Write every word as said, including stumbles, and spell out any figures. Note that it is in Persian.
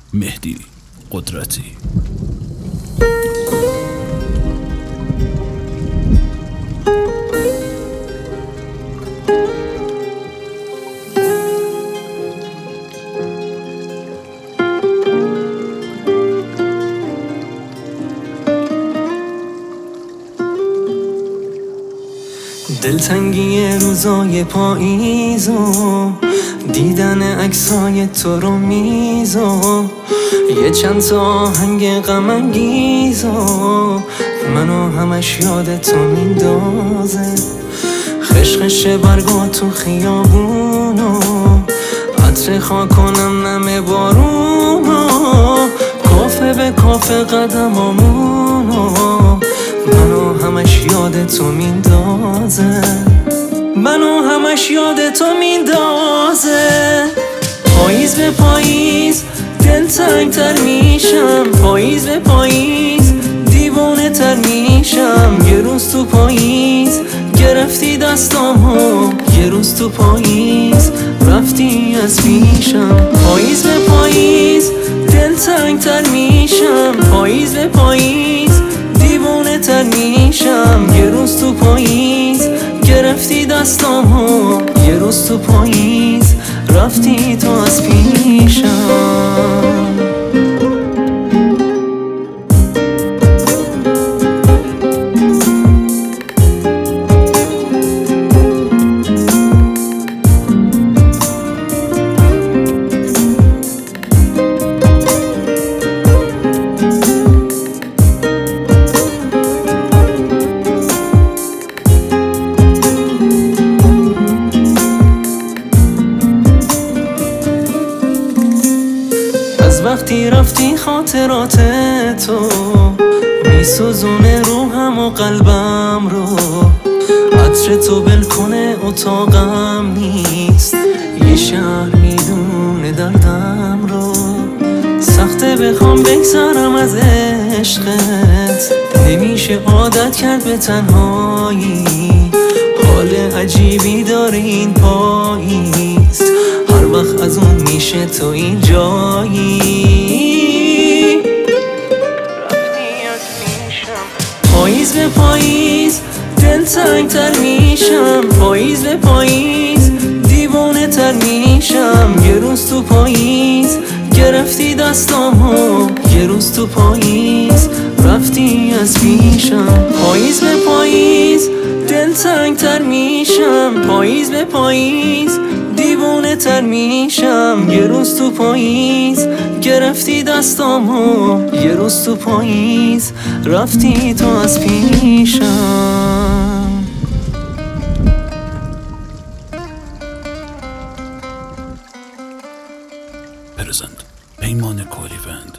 مهدی قدرتی. دلتنگی روزای پاییزو دیدن عکسای تو رو میزو یه چند تا آهنگ غم انگیزو منو همش یاد تو میندازه. خشخش برگا تو خیابونو عطر خاکونم نم بارونو کافه به کافه قدمامونو منو همش یاد تو میندازه منو همش یاد تو میندازه. پاییز به پاییز دل تنگ تر میشم، پاییز به پاییز دیوانه تر میشم. یه روز تو پاییز گرفتی دستامو، یه روز تو پاییز رفتی از پیشم. پاییز به پاییز دل تنگ تر میشم، پاییز به پاییز دیوانه تر میشم. یه روز تو پاییز گرفتی دستامو، یه روز تو پاییز رفتی تو از پیشم. از وقتی رفتی خاطرات تو میسوزونه روحم و قلبم رو. عطر تو بلکنه اتاقم نیست، یه شهر میدونه دردم رو. سخته بخوام بگذرم از عشقت، نمیشه عادت کرد به تنهایی. حال عجیبی داره این پاییز، هر وقت از اون میشه تو اینجایی. پاییز به پاییز دل تنگ تر میشم، پاییز به پاییز دیوانه تر میشم. یه روز تو پاییز گرفتی دستامو، یه روز تو پاییز رفتی از پیشم. پاییز به پاییز دل تنگ تر میشم، پاییز به پاییز دیوانه تر میشم. یه روز تو پاییز گرفتی دستامو، یه روز تو پاییز رفتی تو از پیشم. پرزنت پیمان کولیوند.